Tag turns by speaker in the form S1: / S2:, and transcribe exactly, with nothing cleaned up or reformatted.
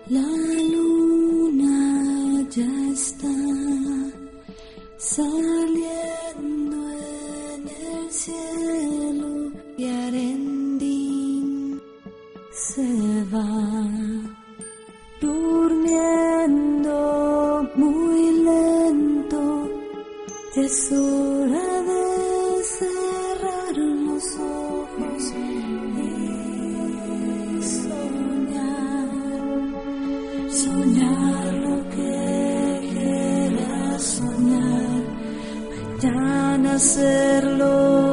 S1: La luna ya está saliendo en el cielo y Arendín se va durmiendo muy lento. Ya es hora de cerrar los ojos y soñar, soñar lo que quieras soñar, mañana hacerlo.